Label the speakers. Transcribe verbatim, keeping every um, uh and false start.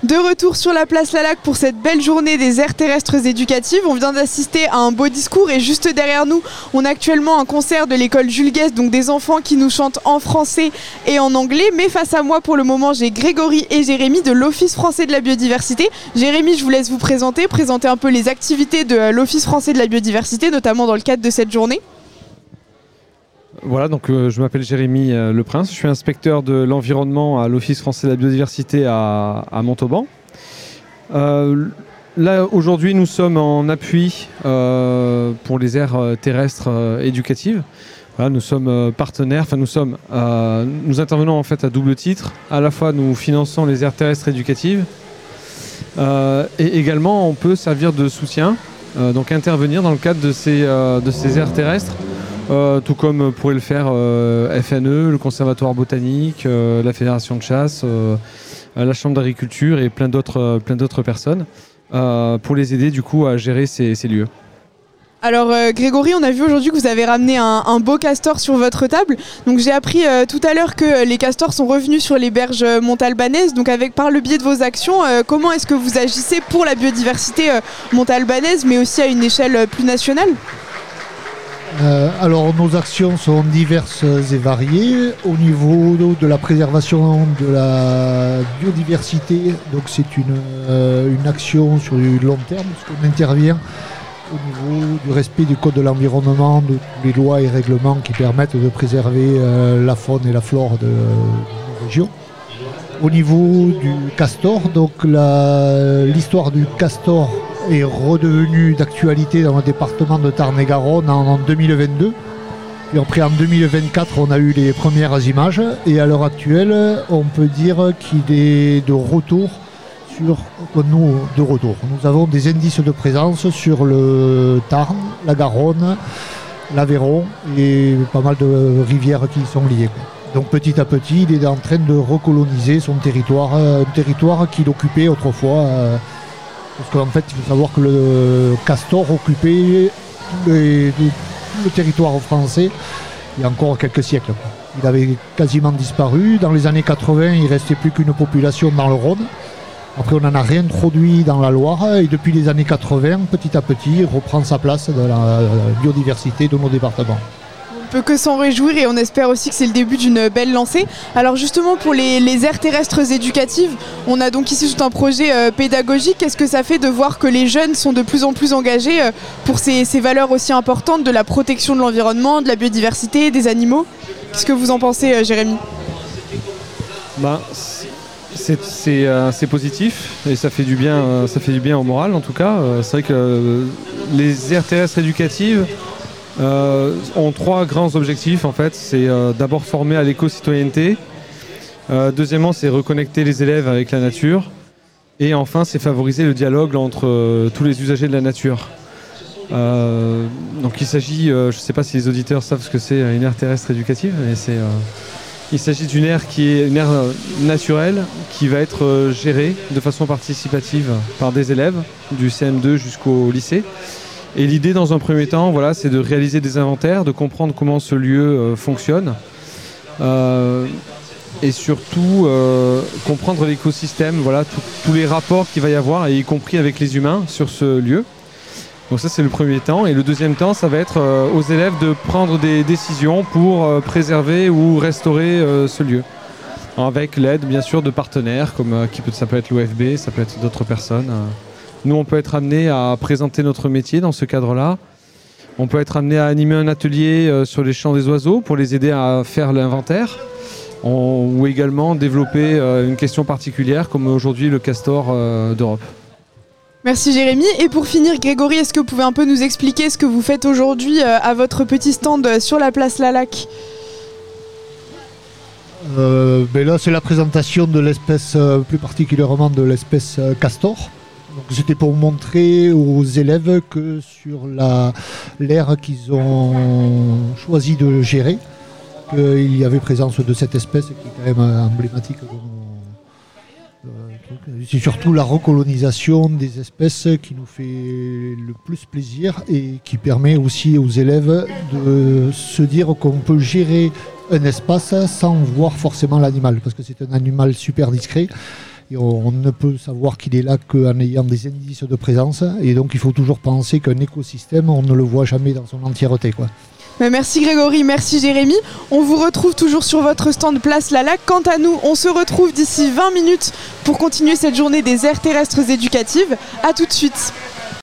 Speaker 1: De retour sur la place Lalac pour cette belle journée des aires terrestres éducatives. On vient d'assister à un beau discours et juste derrière nous, on a actuellement un concert de l'école Jules Guesde, donc des enfants qui nous chantent en français et en anglais. Mais face à moi, pour le moment, j'ai Grégory et Jérémy de l'Office français de la biodiversité. Jérémy, je vous laisse vous présenter, présenter un peu les activités de l'Office français de la biodiversité, notamment dans le cadre de cette journée.
Speaker 2: Voilà, donc euh, je m'appelle Jérémy euh, Leprince, je suis inspecteur de l'environnement à l'Office français de la biodiversité à, à Montauban. Euh, là, aujourd'hui, nous sommes en appui euh, pour les aires euh, terrestres euh, éducatives. Voilà, nous sommes euh, partenaires, enfin nous sommes, euh, nous intervenons en fait à double titre. À la fois, nous finançons les aires terrestres éducatives euh, et également on peut servir de soutien, euh, donc intervenir dans le cadre de ces, euh, de ces aires terrestres. Euh, tout comme pourrait le faire euh, F N E, le Conservatoire botanique, euh, la Fédération de chasse, euh, la Chambre d'agriculture et plein d'autres, euh, plein d'autres personnes euh, pour les aider du coup à gérer ces, ces lieux.
Speaker 1: Alors euh, Grégory, on a vu aujourd'hui que vous avez ramené un, un beau castor sur votre table. Donc j'ai appris euh, tout à l'heure que les castors sont revenus sur les berges montalbanaises. Donc avec par le biais de vos actions, euh, comment est-ce que vous agissez pour la biodiversité euh, montalbanaise, mais aussi à une échelle euh, plus nationale ?
Speaker 3: Euh, alors nos actions sont diverses et variées. Au niveau de la préservation de la biodiversité, donc c'est une, euh, une action sur du long terme, parce qu'on intervient au niveau du respect du code de l'environnement, de toutes les lois et règlements qui permettent de préserver euh, la faune et la flore de, de nos régions. Au niveau du castor, donc la, l'histoire du castor est redevenue d'actualité dans le département de Tarn-et-Garonne en, en deux mille vingt-deux. Et après en deux mille vingt-quatre, on a eu les premières images. Et à l'heure actuelle, on peut dire qu'il est de retour sur nous, de retour. Nous avons des indices de présence sur le Tarn, la Garonne, l'Aveyron et pas mal de rivières qui y sont liées. Donc petit à petit, il est en train de recoloniser son territoire, un territoire qu'il occupait autrefois. Parce qu'en fait, il faut savoir que le castor occupait tout, les, tout le territoire français il y a encore quelques siècles. Il avait quasiment disparu. Dans les années quatre-vingts, il ne restait plus qu'une population dans le Rhône. Après, on en a réintroduit dans la Loire. Et depuis les années quatre-vingts, petit à petit, il reprend sa place dans la biodiversité de nos départements.
Speaker 1: On peut que s'en réjouir et on espère aussi que c'est le début d'une belle lancée. Alors justement pour les, les aires terrestres éducatives, on a donc ici tout un projet euh, pédagogique. Qu'est-ce que ça fait de voir que les jeunes sont de plus en plus engagés euh, pour ces, ces valeurs aussi importantes de la protection de l'environnement, de la biodiversité, des animaux ? Qu'est-ce que vous en pensez, euh, Jérémy ?
Speaker 2: Ben, c'est, c'est, euh, c'est positif et ça fait du bien, euh, ça fait du bien au moral en tout cas. Euh, c'est vrai que euh, les aires terrestres éducatives Euh, ont trois grands objectifs en fait. C'est euh, d'abord former à l'éco-citoyenneté, euh, deuxièmement c'est reconnecter les élèves avec la nature et enfin c'est favoriser le dialogue entre euh, tous les usagers de la nature. Euh, donc il s'agit, euh, je ne sais pas si les auditeurs savent ce que c'est une aire terrestre éducative, mais c'est, euh, il s'agit d'une aire qui est une aire naturelle qui va être euh, gérée de façon participative par des élèves du C M deux jusqu'au lycée. Et l'idée dans un premier temps, voilà, c'est de réaliser des inventaires, de comprendre comment ce lieu euh, fonctionne euh, et surtout euh, comprendre l'écosystème, voilà, tous les rapports qu'il va y avoir, et y compris avec les humains sur ce lieu. Donc ça c'est le premier temps. Et le deuxième temps, ça va être euh, aux élèves de prendre des décisions pour euh, préserver ou restaurer euh, ce lieu. Avec l'aide bien sûr de partenaires, comme euh, qui peut, ça peut être l'O F B, ça peut être d'autres personnes. Euh. Nous, on peut être amené à présenter notre métier dans ce cadre-là. On peut être amené à animer un atelier euh, sur les chants des oiseaux pour les aider à faire l'inventaire. On, ou également développer euh, une question particulière, comme aujourd'hui le castor euh, d'Europe.
Speaker 1: Merci Jérémy. Et pour finir, Grégory, est-ce que vous pouvez un peu nous expliquer ce que vous faites aujourd'hui euh, à votre petit stand euh, sur la place Lalac ?
Speaker 3: euh, ben Là, c'est la présentation de l'espèce, euh, plus particulièrement de l'espèce euh, castor. Donc, c'était pour montrer aux élèves que sur la, l'aire qu'ils ont choisi de gérer, qu'il y avait présence de cette espèce qui est quand même emblématique de nos, euh, c'est surtout la recolonisation des espèces qui nous fait le plus plaisir et qui permet aussi aux élèves de se dire qu'on peut gérer un espace sans voir forcément l'animal, parce que c'est un animal super discret. Et on, on ne peut savoir qu'il est là qu'en ayant des indices de présence. Et donc il faut toujours penser qu'un écosystème, on ne le voit jamais dans son entièreté, quoi.
Speaker 1: Merci Grégory, merci Jérémy. On vous retrouve toujours sur votre stand Place Lalac. Quant à nous, on se retrouve d'ici vingt minutes pour continuer cette journée des aires terrestres éducatives. A tout de suite.